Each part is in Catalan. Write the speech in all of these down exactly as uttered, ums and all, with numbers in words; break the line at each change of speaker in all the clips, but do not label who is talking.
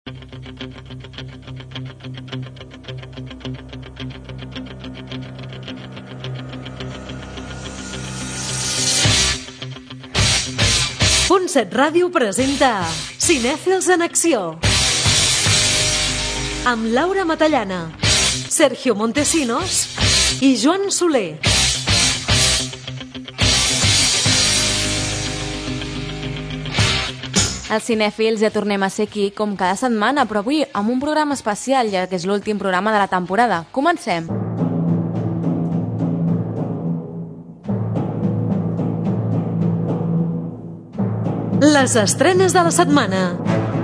Punt set Ràdio presenta Cinèfils en Acció amb Laura Matallana, Sergio Montesinos i Joan Soler.
Els cinèfils ja tornem a ser aquí com cada setmana, però avui amb un programa especial, ja que és l'últim programa de la temporada. Comencem!
Les estrenes de la setmana.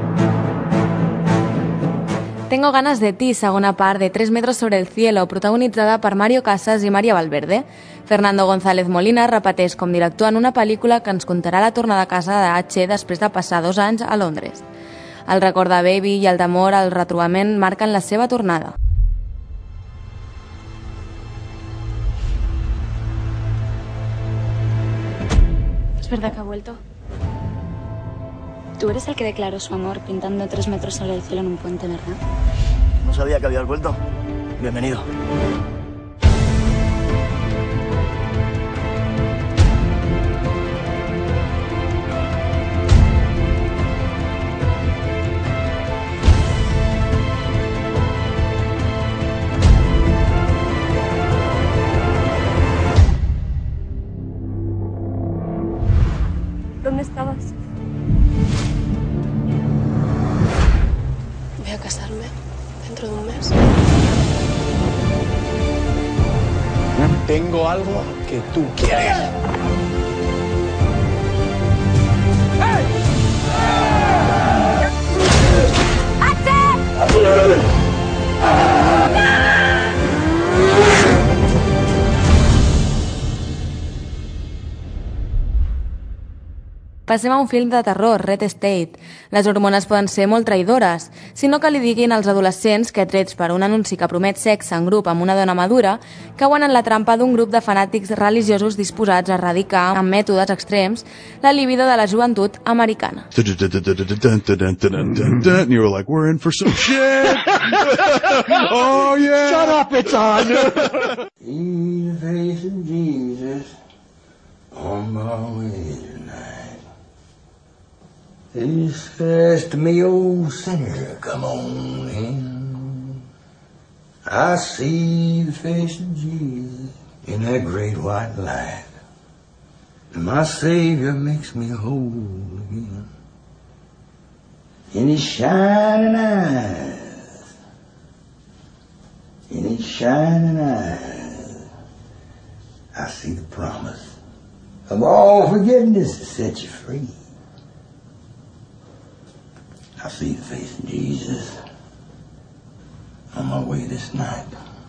Tengo ganas de ti, segona part de Tres metros sobre el cielo, protagonitzada per Mario Casas i Maria Valverde. Fernando González Molina repeteix com director en una pel·lícula que ens contarà la tornada a casa de H després de passar dos anys a Londres. El record de Baby i el d'amor al retrobament marquen la seva tornada.
¿Es verdad que ha vuelto? Tú eres el que declaró su amor pintando tres metros sobre el cielo en un puente, ¿verdad?
No sabía que habías vuelto. Bienvenido.
¿Dónde estabas? Voy a casarme dentro de un mes.
Tengo algo que tú quieres.
Passem a un film de terror, Red State. Les hormones poden ser molt traïdores, sinó que li diguin als adolescents que, trets per un anunci que promet sexe en grup amb una dona madura, cauen en la trampa d'un grup de fanàtics religiosos disposats a erradicar, amb mètodes extrems, la libido de la joventut americana.
And you were like, we're in for some shit! Oh, yeah!
Shut up, it's on!
In the face of Jesus, on my way tonight. This first me old sinner, come on in. I see the face of Jesus in that great white light. And my Savior makes me whole again. In his shining eyes, in his shining eyes, I see the promise of all forgiveness to set you free. I see the face of Jesus on my way this night.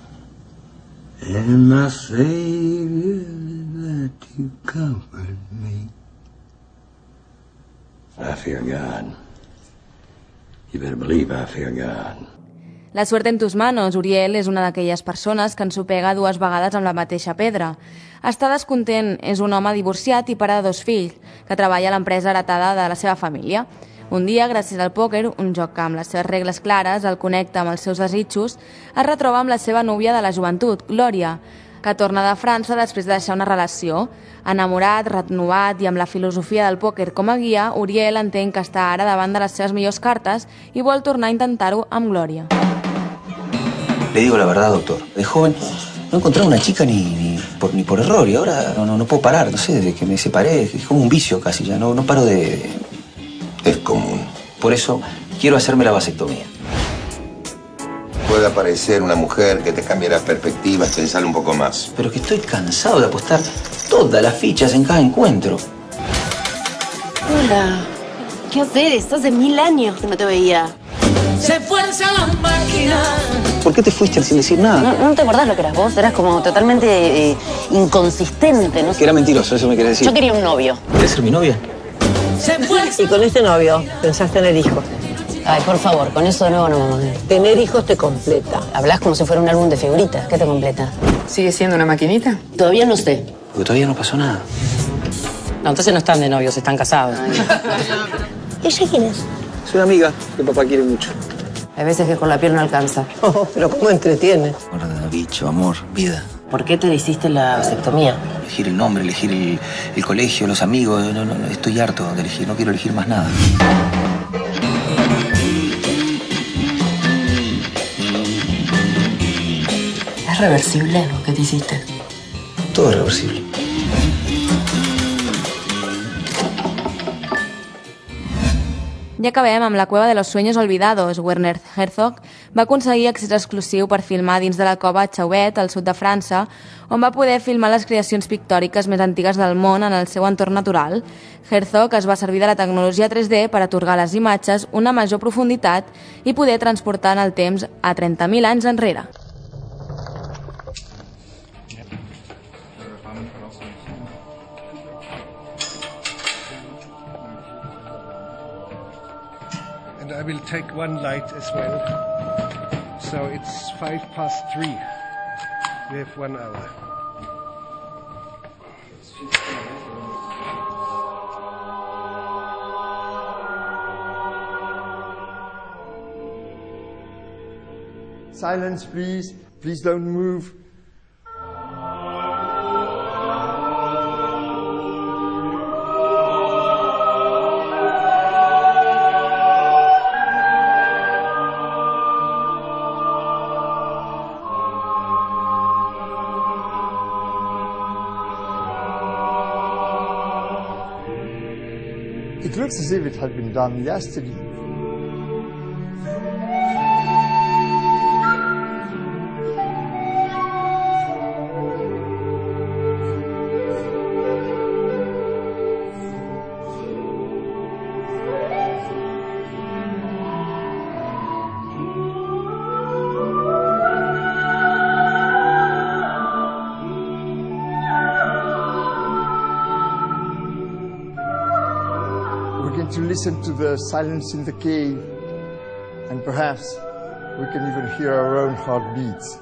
And my Savior is there to comfort me. I fear God. You better believe I fear God.
La suerte en tus manos, Uriel és una d'aquelles persones que ensopega dues vegades amb la mateixa pedra. Està descontent, és un home divorciat i pare de dos fills, que treballa a l'empresa heretada de la seva família. Un dia, gràcies al pòquer, un joc que amb les seves regles clares el connecta amb els seus desitjos, es retroba amb la seva núvia de la joventut, Glòria, que torna de França després de deixar una relació. Enamorat, renovat i amb la filosofia del pòquer com a guia, Uriel entén que està ara davant de les seves millors cartes i vol tornar a intentar-ho amb Glòria.
Le digo la verdad, doctor. De joven no encontraba una chica ni, ni, por, ni por error y ahora no, no, no puedo parar. No sé, desde que me separé es como un vicio casi. Ya no, no paro de...
Es común.
Por eso quiero hacerme la vasectomía.
Puede aparecer una mujer que te cambie las perspectivas, pensar un poco más.
Pero que estoy cansado de apostar todas las fichas en cada encuentro.
Hola. ¿Qué haces? Estás de mil años que no te veía.
Se fuerza la máquina.
¿Por qué te fuiste sin decir nada?
No, no te acordás lo que eras vos. Eras como totalmente eh, inconsistente, ¿no?
Que era mentiroso, eso me querés decir.
Yo quería un novio.
¿Querés ser mi novia?
Y con este novio pensás tener hijos.
Ay, por favor, con eso de nuevo no, mamá.
Tener hijos te completa.
Hablas como si fuera un álbum de figuritas. ¿Qué te completa?
¿Sigue siendo una maquinita?
Todavía no sé.
Porque todavía no pasó nada.
No, entonces no están de novios, están casados.
¿Ella quién es?
Es una amiga que papá quiere mucho.
Hay veces que con la piel no alcanza.
Oh, pero cómo entretiene.
Guarda, bicho, amor, vida.
¿Por qué te hiciste la vasectomía?
Elegir el nombre, elegir el, el colegio, los amigos. No, no, no, estoy harto de elegir, no quiero elegir más nada.
¿Es reversible lo que te hiciste?
Todo es reversible.
Ja acabem amb La cueva de los sueños olvidados. Werner Herzog va aconseguir accés exclusiu per filmar dins de la cova Chauvet, al sud de França, on va poder filmar les creacions pictòriques més antigues del món en el seu entorn natural. Herzog es va servir de la tecnologia tres D per atorgar a les imatges una major profunditat i poder transportar en el temps a trenta mil anys enrere.
I will take one light as well. So it's five past three. We have one hour. Silence, please. Please don't move. It looks as if it had been done yesterday. To listen to the silence in the cave, and perhaps we can even hear our own heartbeats.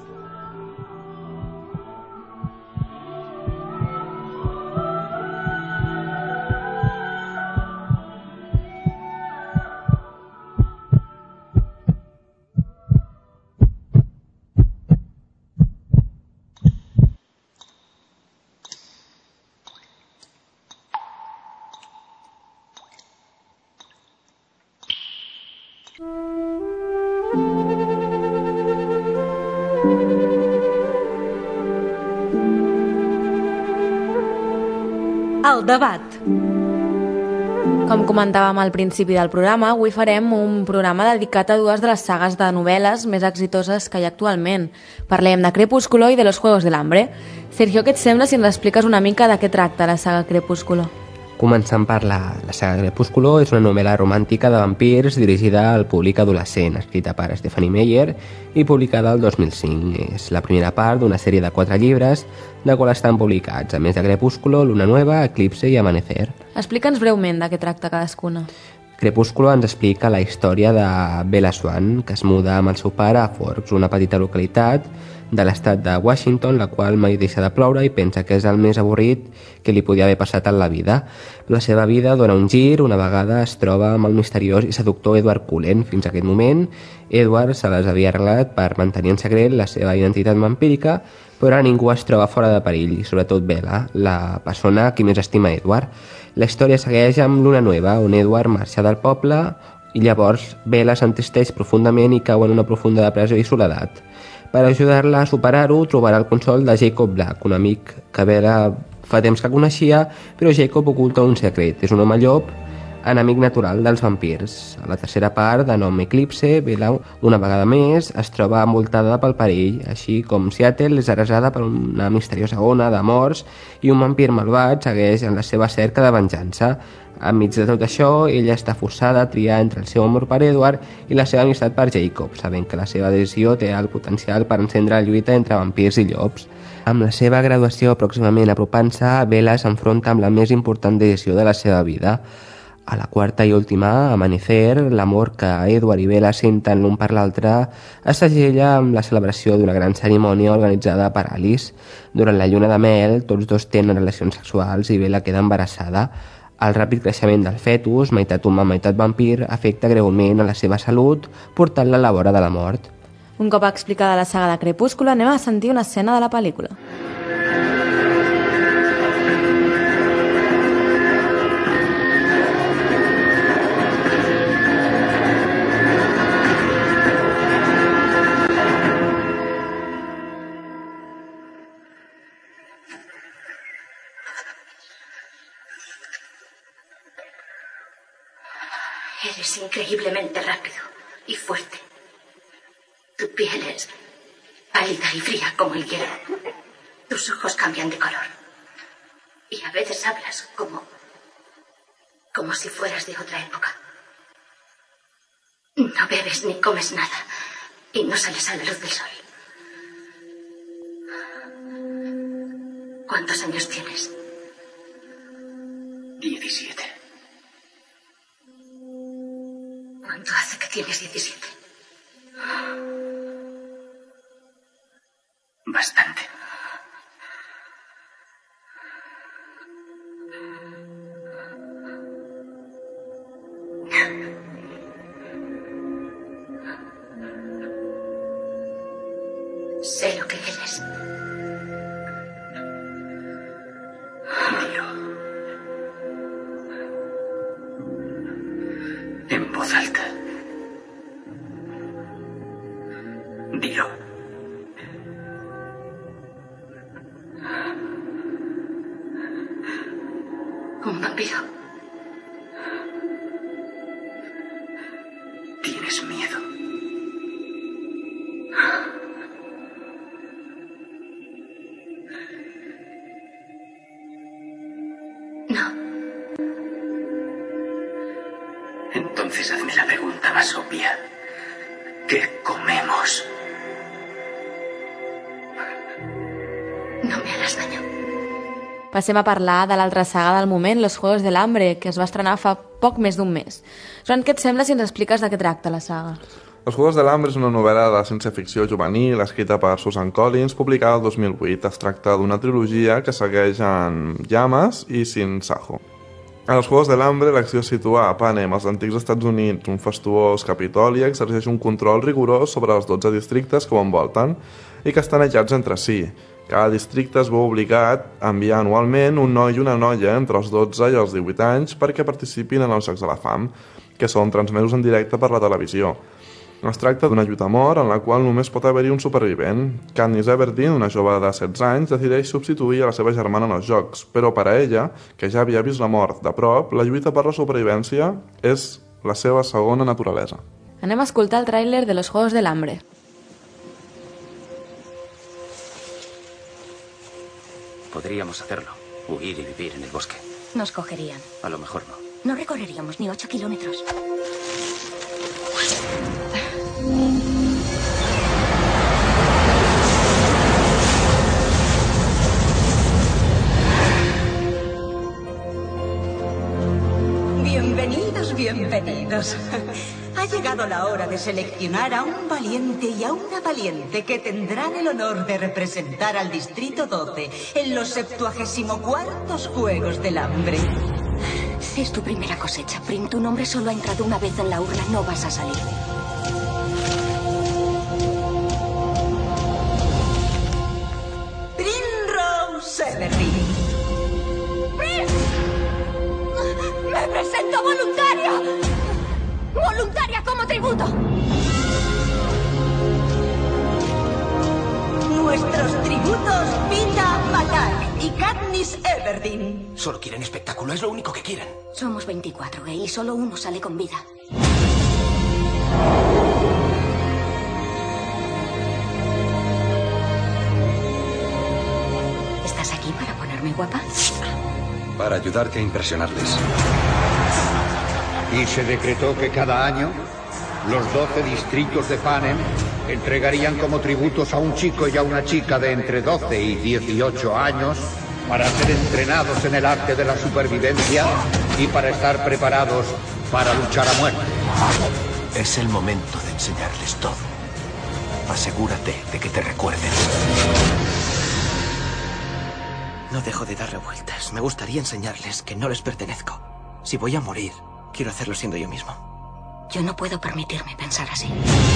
El debat.
Com comentàvem al principi del programa, avui farem un programa dedicat a dues de les sagues de novel·les més exitoses que hi ha actualment. Parlem de Crepúsculo i de Los Juegos del Hambre. Sergio, què et sembla si ens expliques una mica de què tracta la saga Crepúsculo?
Començant per la, la saga Crepúsculo, és una novel·la romàntica de vampirs dirigida al públic adolescent, escrita per Stephenie Meyer i publicada el dos mil cinc. És la primera part d'una sèrie de quatre llibres, de qual estan publicats, a més de Crepúsculo, Luna Nueva, Eclipse i Amanecer.
Explica'ns breument de què tracta cadascuna.
Crepúsculo ens explica la història de Bella Swan, que es muda amb el seu pare a Forks, una petita localitat de l'estat de Washington, la qual mai deixa de ploure i pensa que és el més avorrit que li podia haver passat en la vida. La seva vida dona un gir, una vegada es troba amb el misteriós i seductor Edward Cullen. Fins a aquest moment, Edward se les havia arreglat per mantenir en secret la seva identitat vampírica, però ara ningú es troba fora de perill, i sobretot Bella, la persona qui més estima Edward. La història segueix amb Luna Nueva, on Edward marxa del poble i llavors Bella s'entristeix profundament i cau en una profunda depressió i soledat. Per ajudar-la a superar-ho, trobarà el consol de Jacob Black, un amic que Bella fa temps que coneixia, però Jacob oculta un secret. És un home llop, enemic natural dels vampirs. A la tercera part, de nom Eclipse, Bella, una vegada més, es troba envoltada pel perill, així com Seattle és arrasada per una misteriosa ona de morts i un vampir malvat segueix en la seva cerca de venjança. Enmig de tot això, ella està forçada a triar entre el seu amor per Edward i la seva amistat per Jacob, sabent que la seva decisió té el potencial per encendre la lluita entre vampirs i llops. Amb la seva graduació pròximament apropant-se, Bella s'enfronta amb la més important decisió de la seva vida. A la quarta i última, Amanecer, l'amor que Edward i Bella senten l'un per l'altre es segella amb la celebració d'una gran cerimònia organitzada per Alice. Durant la lluna de mel, tots dos tenen relacions sexuals i Bella queda embarassada. El ràpid creixement del fetus, meitat humà, meitat vampir, afecta greument a la seva salut, portant-la a la vora de la mort.
Un cop explicada la saga de Crepúsculo, anem a sentir una escena de la pel·lícula.
Eres increíblemente rápido y fuerte. Tu piel es pálida y fría como el hielo. Tus ojos cambian de color. Y a veces hablas como... como si fueras de otra época. No bebes ni comes nada. Y no sales a la luz del sol. ¿Cuántos años tienes?
Diecisiete.
¿Cuánto hace que tienes diecisiete?
Bastante.
Sé lo que eres.
Dilo. En voz alta. Dilo.
Un vampiro.
Tienes miedo.
No.
Entonces hazme la pregunta más obvia. ¿Qué comemos?
No me harás daño.
Passem a parlar de l'altra saga del moment, Los Juegos del Hambre, que es va estrenar fa poc més d'un mes. Joan, què et sembla si ens expliques de què tracta la saga?
Los Juegos del Hambre és una novel·la de ciència-ficció juvenil escrita per Susan Collins, publicada el dos mil vuit. Es tracta d'una trilogia que segueix en Llamas i Sin Sajo. A Los Juegos del Hambre, l'acció es situa a Panem, als antics Estats Units. Un fastuós Capitoli exerceix un control rigorós sobre els dotze districtes que ho envolten i que estan aïllats entre si. Cada districte es veu obligat a enviar anualment un noi i una noia entre els dotze i els divuit anys perquè participin en els Jocs de la Fam, que són transmesos en directe per la televisió. Es tracta d'una lluita a mort en la qual només pot haver-hi un supervivent. Katniss Everdeen, una jove de setze anys, decideix substituir a la seva germana en els Jocs, però per a ella, que ja havia vist la mort de prop, la lluita per la supervivència és la seva segona naturalesa.
Anem a escoltar el tràiler de Los Juegos del Hambre.
Podríamos hacerlo. Huir y vivir en el bosque.
Nos cogerían.
A lo mejor no.
No recorreríamos ni ocho kilómetros.
Bienvenidos, bienvenidos. Ha llegado la hora de seleccionar a un valiente y a una valiente que tendrán el honor de representar al Distrito doce en los septuagésimo cuartos Juegos del Hambre.
Es tu primera cosecha, Prim. Tu nombre solo ha entrado una vez en la urna. No vas a salir.
Primrose Everdeen.
¡Prim! ¡Me presento voluntaria! ¡Voluntaria como tributo!
Nuestros tributos, Pita Patak y Katniss Everdeen.
Solo quieren espectáculo, es lo único que quieren.
Somos veinticuatro, Gale, y solo uno sale con vida. ¿Estás aquí para ponerme guapa?
Para ayudarte a impresionarles.
Y se decretó que cada año los doce distritos de Panem entregarían como tributos a un chico y a una chica de entre doce y dieciocho años para ser entrenados en el arte de la supervivencia y para estar preparados para luchar a muerte.
Es el momento de enseñarles todo. Asegúrate de que te recuerden. No dejo de darle vueltas. Me gustaría enseñarles que no les pertenezco.
Si voy a morir, quiero hacerlo siendo yo mismo.
Yo no puedo permitirme pensar así.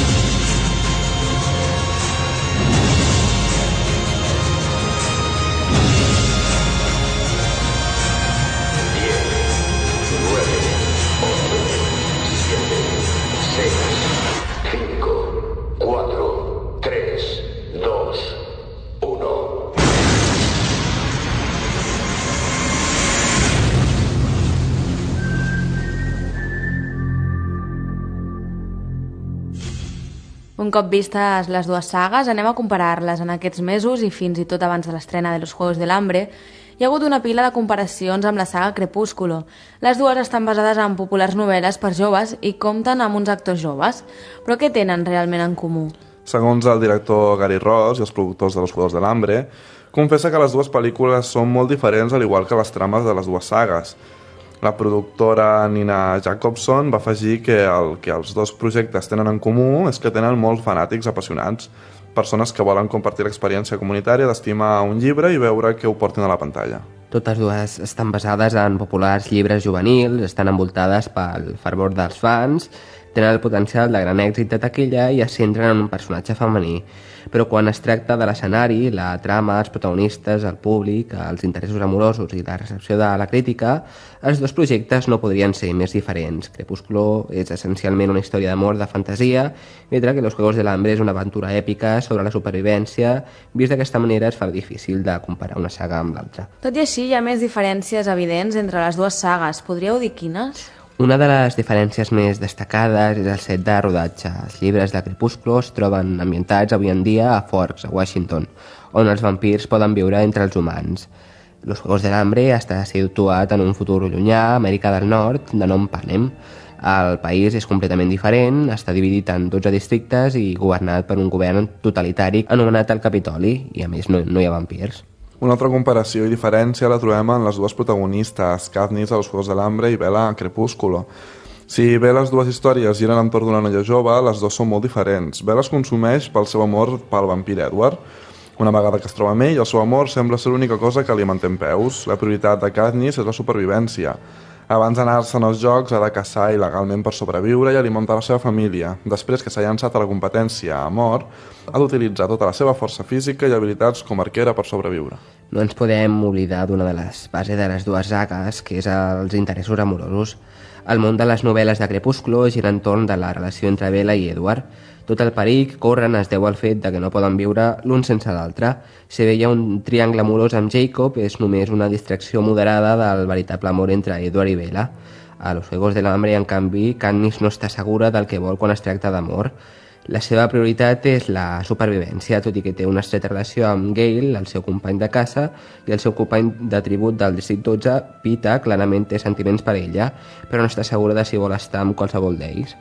Un cop vistes les dues sagues, anem a comparar-les en aquests mesos i fins i tot abans de l'estrena de Los Juegos del Hambre. Hi ha hagut una pila de comparacions amb la saga Crepúsculo. Les dues estan basades en populars novel·les per joves i compten amb uns actors joves. Però què tenen realment en comú?
Segons el director Gary Ross i els productors de Los Juegos del Hambre, confessa que les dues pel·lícules són molt diferents, al igual que les trames de les dues sagues. La productora Nina Jacobson va afegir que el que els dos projectes tenen en comú és que tenen molts fanàtics apassionats, persones que volen compartir l'experiència comunitària d'estimar un llibre i veure que ho portin a la pantalla.
Totes dues estan basades en populars llibres juvenils, estan envoltades pel fervor dels fans, tenen el potencial de gran èxit de taquilla i es centren en un personatge femení. Però quan es tracta de l'escenari, la trama, els protagonistes, el públic, els interessos amorosos i la recepció de la crítica, els dos projectes no podrien ser més diferents. Crepúsculo és essencialment una història d'amor de fantasia, mentre que Los Juegos del Hambre és una aventura èpica sobre la supervivència. Vist d'aquesta manera es fa difícil de comparar una saga amb l'altra.
Tot i així, hi ha més diferències evidents entre les dues sagues. Podríeu dir quines?
Una de les diferències més destacades és el set de rodatge. Els llibres de Crepúsculo es troben ambientats avui en dia a Forks, a Washington, on els vampirs poden viure entre els humans. Los Juegos del Hambre està situat en un futur llunyà, Amèrica del Nord, de nom Panem. El país és completament diferent, està dividit en dotze districtes i governat per un govern totalitari anomenat el Capitoli, i a més no, no hi ha vampirs.
Una altra comparació i diferència la trobem en les dues protagonistes, Katniss a Los Juegos del Hambre i Bella a Crepúsculo. Si bé les dues històries giren entorn d'una noia jove, les dues són molt diferents. Bella es consumeix pel seu amor pel vampir Edward. Una vegada que es troba amb ell, el seu amor sembla ser l'única cosa que li manté en peus. La prioritat de Katniss és la supervivència. Abans d'anar-se'n als jocs ha de caçar il·legalment per sobreviure i alimentar la seva família. Després que s'ha llançat a la competència a mort, ha d'utilitzar tota la seva força física i habilitats com a arquera per sobreviure.
No ens podem oblidar d'una de les bases de les dues sagues, que és els interessos amorosos. El món de les novel·les de Crepúsculo gira entorn de la relació entre Bella i Edward. Tot el perill corren es deu al fet de que no poden viure l'un sense l'altre. Si bé hi ha un triangle amorós amb Jacob, és només una distracció moderada del veritable amor entre Edward i Bella. A Los Juegos del Hambre, en canvi, Katniss no està segura del que vol quan es tracta d'amor. La seva prioritat és la supervivència, tot i que té una estreta relació amb Gale, el seu company de caça, i el seu company de tribut del districte dotze, Pita, clarament té sentiments per ella, però no està segura de si vol estar amb qualsevol d'ells.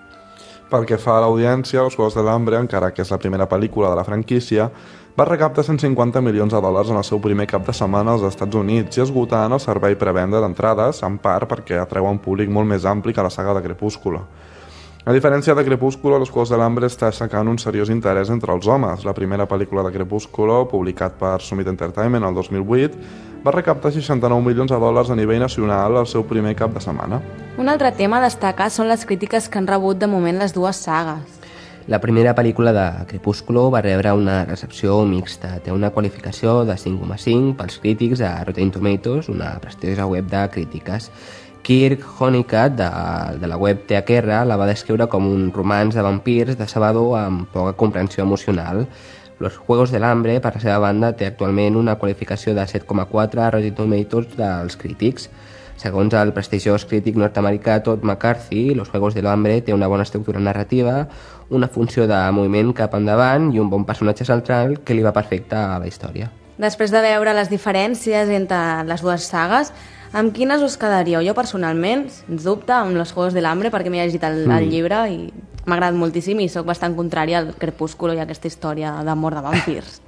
Pel que fa a l'audiència, Los Juegos del Hambre, encara que és la primera pel·lícula de la franquícia, va recaptar cent cinquanta milions de dòlars en el seu primer cap de setmana als Estats Units i esgotant el servei prevenda d'entrades, en part perquè atreu un públic molt més ampli que la saga de Crepúsculo. A diferència de Crepúsculo, Los Juegos del Hambre està aixecant un seriós interès entre els homes. La primera pel·lícula de Crepúsculo, publicat per Summit Entertainment el dos mil vuit, va recaptar seixanta-nou milions de dòlars a nivell nacional al seu primer cap de setmana.
Un altre tema a destacar són les crítiques que han rebut de moment les dues sagues.
La primera pel·lícula de Crepúsculo va rebre una recepció mixta. Té una qualificació de cinc coma cinc pels crítics a Rotten Tomatoes, una prestigiosa web de crítiques. Kirk Honeycutt, de, de la web T H R, la va descriure com un romanç de vampirs decebedor amb poca comprensió emocional. Los Juegos del Hambre, per la seva banda, té actualment una qualificació de set coma quatre a Rotten Tomatoes dels crítics. Segons el prestigiós crític nord-americà Todd McCarthy, Los Juegos del Hambre té una bona estructura narrativa, una funció de moviment cap endavant i un bon personatge central que li va perfecte a la història.
Després de veure les diferències entre les dues sagues, amb quines us quedaríeu? Jo personalment, sens dubte, amb Los Juegos del Hambre, perquè m'he llegit el, el llibre i m'ha agradat moltíssim i sóc bastant contrària al Crepúsculo i a aquesta història d'amor de vampirs.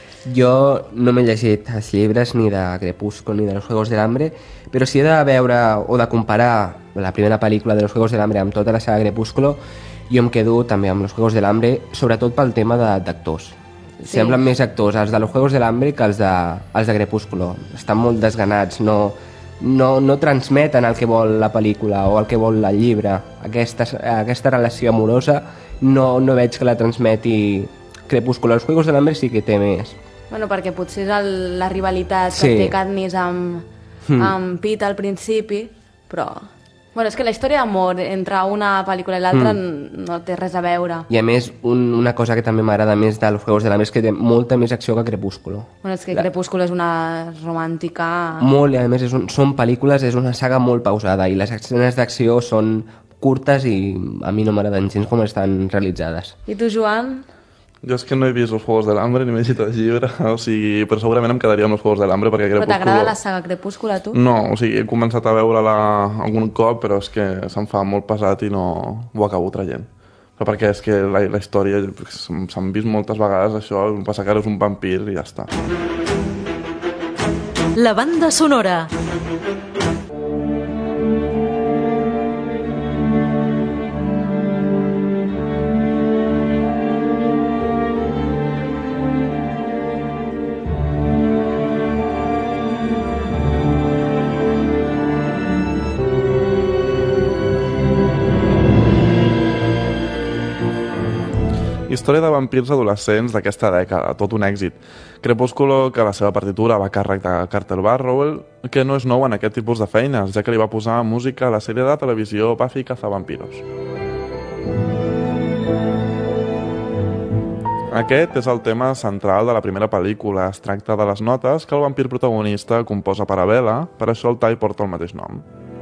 Jo no m'he llegit els llibres ni de Crepúsculo ni de Los Juegos del Hambre, però si he de veure o de comparar la primera pel·lícula de Los Juegos del Hambre amb tota la saga Crepúsculo, jo em quedo també amb Los Juegos del Hambre, sobretot pel tema d'actors. Sí. Semblen més actors els de Los Juegos del Hambre que els de, els de Crepúsculo. Estan molt desganats, no, no, no transmeten el que vol la pel·lícula o el que vol el llibre. Aquesta, aquesta relació amorosa no, no veig que la transmeti Crepúsculo. Els Juegos del Hambre sí que té més.
Bueno, perquè potser és el, la rivalitat
Sí.
que té Katniss amb,
Mm.
amb Pete al principi, però... Bueno, és que la història d'amor entre una pel·lícula i l'altra
Mm.
no té res a veure.
I a més, un, una cosa que també m'agrada més de Los Juegos del Hambre és que té molta més acció que Crepúsculo.
Bueno, és que
La-
Crepúsculo és una romàntica...
Molt, i a més és un, són pel·lícules, és una saga molt pausada i les escenes d'acció són curtes i a mi no m'agraden gens com estan realitzades.
I tu, Joan?
Jo és que no he vist els Juegos de l'Hambre ni m'he llegit el llibre, o sigui, però segurament em quedaria amb els Juegos de l'Hambre perquè
Però
Crepúsculo...
t'agrada la saga Crepúsculo, a tu?
No, o sigui, he començat a veure-la algun cop, però és que se'm fa molt pesat i no ho acabo traient. Però perquè és que la, la història s'han vist moltes vegades això, passa que ara és un vampir i ja està.
La banda sonora.
Història de vampirs adolescents d'aquesta dècada, tot un èxit. Crepúsculo, que la seva partitura va a càrrec de Carter Barrow, que no és nou en aquest tipus de feines, ja que li va posar música a la sèrie de televisió Buffy Cazavampiros. Aquest és el tema central de la primera pel·lícula. Es tracta de les notes que el vampir protagonista composa per a Bella, per això el tall porta el mateix nom.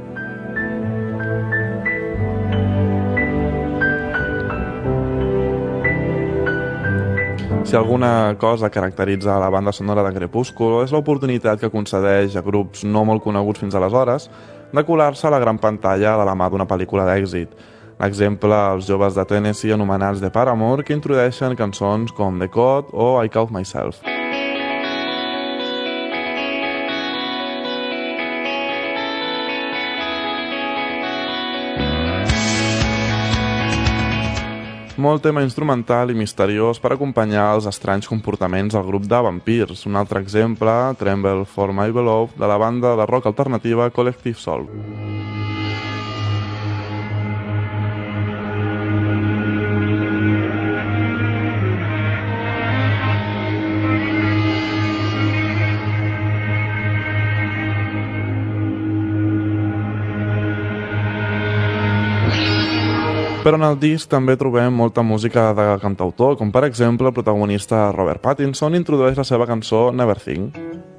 Si alguna cosa caracteritza la banda sonora de Crepúsculo és l'oportunitat que concedeix a grups no molt coneguts fins aleshores de colar-se a la gran pantalla de la mà d'una pel·lícula d'èxit. L'exemple, els joves de Tennessee anomenats The Paramore, que introdueixen cançons com The Code o I Caught Myself. Molt tema instrumental i misteriós per acompanyar els estranys comportaments del grup de vampirs. Un altre exemple, Tremble for My Beloved, de la banda de rock alternativa Collective Soul. Però en el disc també trobem molta música de cantautor, com per exemple el protagonista Robert Pattinson introdueix la seva cançó Never Think.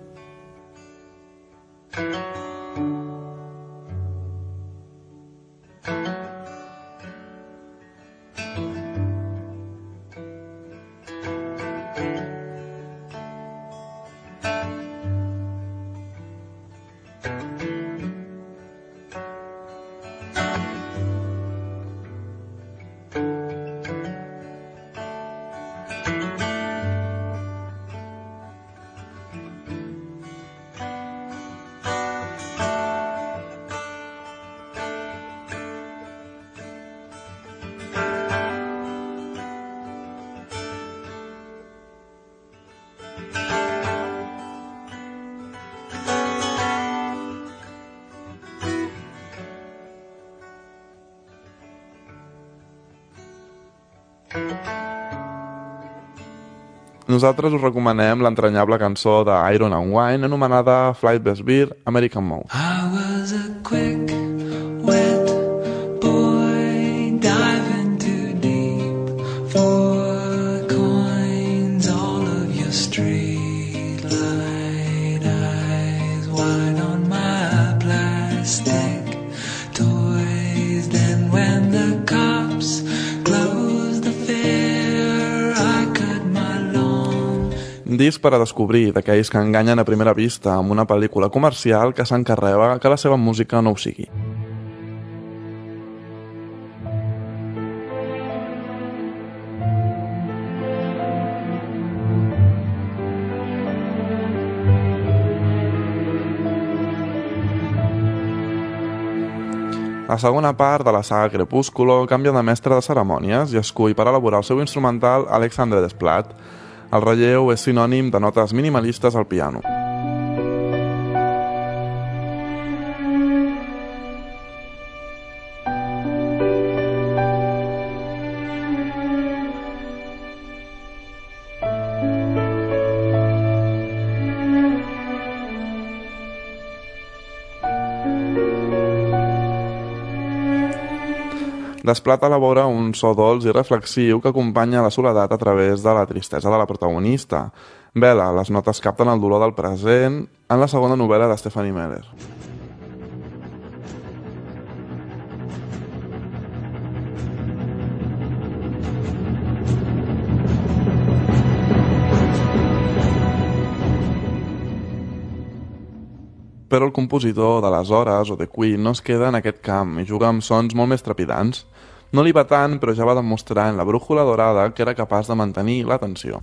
Nosaltres us recomanem l'entranyable cançó de Iron and Wine anomenada Flight Best Beer, American Mode.
I was a quick, wet boy diving too deep for coins. All of your street light eyes wide on my plastic toys. Then when the cops closed the fair, I cut my lawn.
Un disc per a descobrir d'aquells que enganyen a primera vista amb una pel·lícula comercial que s'encarrega que la seva música no ho sigui. La segona part de la saga Crepúsculo canvia de mestre de cerimònies i escull per elaborar el seu instrumental Alexandre Desplat. El relleu és sinònim de notes minimalistes al piano. Desplata a la vora un so dolç i reflexiu que acompanya la soledat a través de la tristesa de la protagonista. Bella, les notes capten el dolor del present en la segona novel·la de Stephanie Meller. Però el compositor d'aleshores, o de Queen, no es queda en aquest camp i juga amb sons molt més trepidants. No li va tant, però ja va demostrar en La brújula dorada que era capaç de mantenir l'atenció.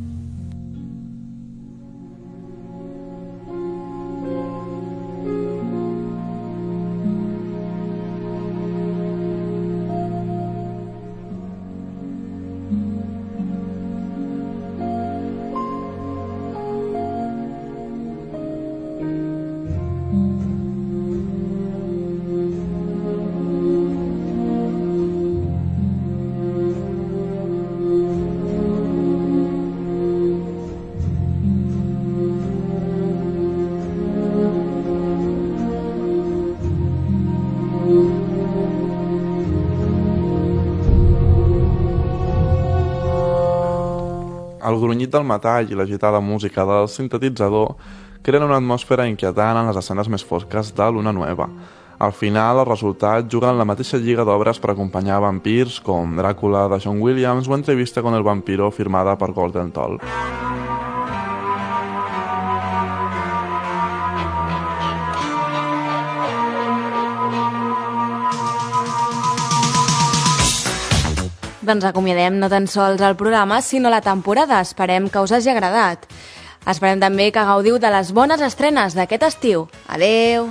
El grunyit del metall i l'agitada música del sintetitzador creen una atmosfera inquietant en les escenes més fosques de Luna Nueva. Al final, el resultat juga en la mateixa lliga d'obres per acompanyar vampirs com Dràcula de John Williams o Entrevista con el vampiro firmada per Golden Toll.
Doncs acomiadem no tan sols el programa, sinó la temporada. Esperem que us hagi agradat. Esperem també que gaudiu de les bones estrenes d'aquest estiu. Adeu!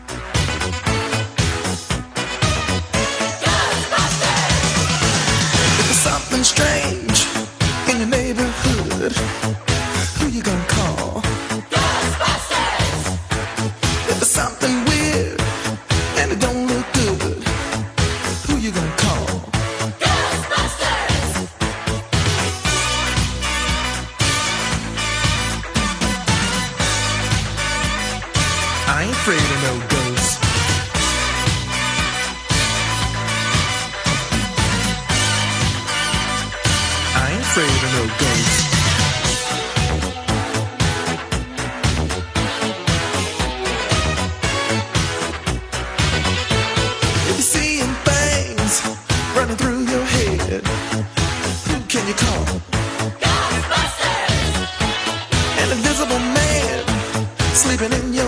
Something strange in your neighborhood. Who you gonna call? Ghostbusters! If there's something weird and it don't look good, who you gonna call? I ain't afraid of no ghosts. I ain't afraid of no ghosts. If you're seeing things running through your head, who can you call? Ghostbusters! An invisible man sleeping in your